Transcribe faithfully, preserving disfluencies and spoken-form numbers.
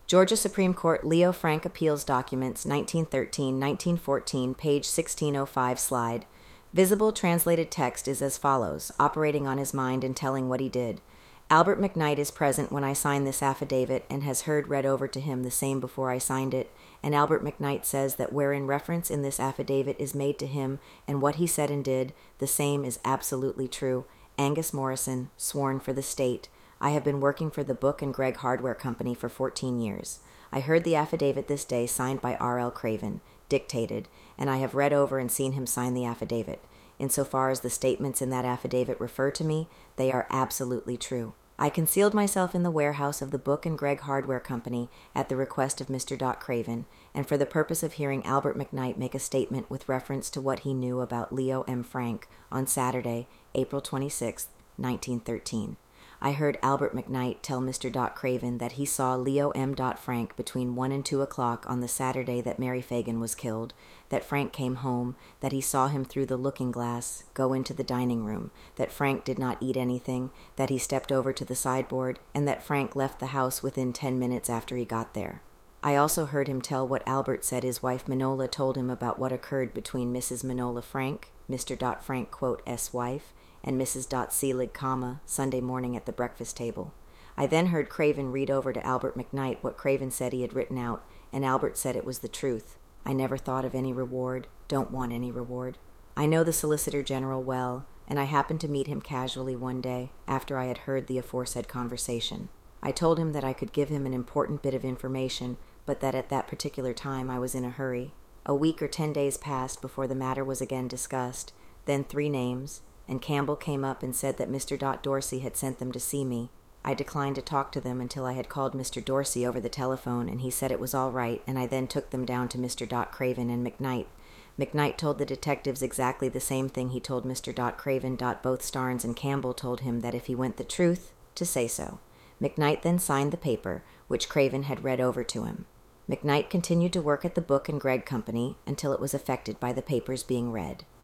Georgia Supreme Court Leo Frank Appeals Documents, nineteen thirteen to nineteen fourteen, page sixteen oh five slide. Visible translated text is as follows, operating on his mind and telling what he did. Albert McKnight is present when I sign this affidavit and has heard read over to him the same before I signed it, and Albert McKnight says that wherein reference in this affidavit is made to him and what he said and did, the same is absolutely true. Angus Morrison, sworn for the state. I have been working for the Book and Gregg Hardware Company for fourteen years. I heard the affidavit this day signed by R L Craven, dictated, and I have read over and seen him sign the affidavit. Insofar as the statements in that affidavit refer to me, they are absolutely true. I concealed myself in the warehouse of the Book and Gregg Hardware Company at the request of Mister Dot Craven, and for the purpose of hearing Albert McKnight make a statement with reference to what he knew about Leo M. Frank on Saturday, April twenty-sixth, nineteen thirteen. I heard Albert McKnight tell Mister Dot Craven that he saw Leo M. Frank between one and two o'clock on the Saturday that Mary Fagan was killed, that Frank came home, that he saw him through the looking-glass go into the dining room, that Frank did not eat anything, that he stepped over to the sideboard, and that Frank left the house within ten minutes after he got there. I also heard him tell what Albert said his wife Manola told him about what occurred between Missus Manola Frank, Mister Dot Frank, quote, S wife, and Missus Dot Seelig, comma, Sunday morning at the breakfast table. I then heard Craven read over to Albert McKnight what Craven said he had written out, and Albert said it was the truth. I never thought of any reward, don't want any reward. I know the Solicitor General well, and I happened to meet him casually one day after I had heard the aforesaid conversation. I told him that I could give him an important bit of information, but that at that particular time I was in a hurry. A week or ten days passed before the matter was again discussed, then three names, and Campbell came up and said that Mister Dot Dorsey had sent them to see me. I declined to talk to them until I had called Mister Dorsey over the telephone, and he said it was all right, and I then took them down to Mister Dot Craven and McKnight. McKnight told the detectives exactly the same thing he told Mister Dot Craven. Both Starnes and Campbell told him that if he went the truth, to say so. McKnight then signed the paper, which Craven had read over to him. McKnight continued to work at the Book and Gregg Company until it was affected by the papers being read.